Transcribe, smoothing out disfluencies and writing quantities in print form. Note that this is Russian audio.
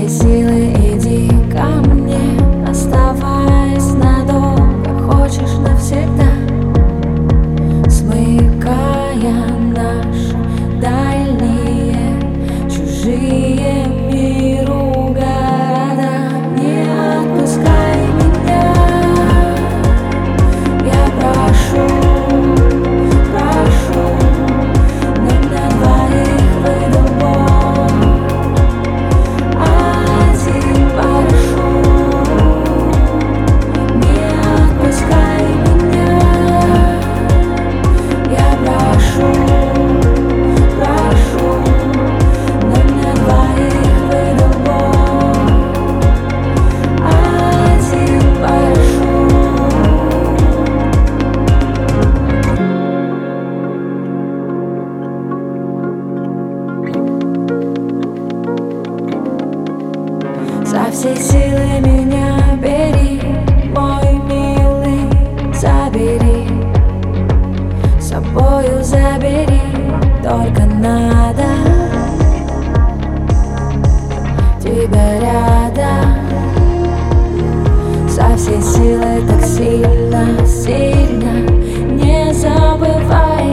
всей силы иди ко мне, оставаясь надолго, хочешь навсегда, смыкая наши дальние, чужие миру города. Не отпускай меня, я прошу, прошу, нам на двоих выдал Бог один парашют. Не отпускай меня, я прошу, прошу, нам на двоих выдал Бог один парашют. Со всей силы меня бери, мой милый, забери, с собою забери, только надо тебя рядом. Со всей силы так сильно, сильно, не забывай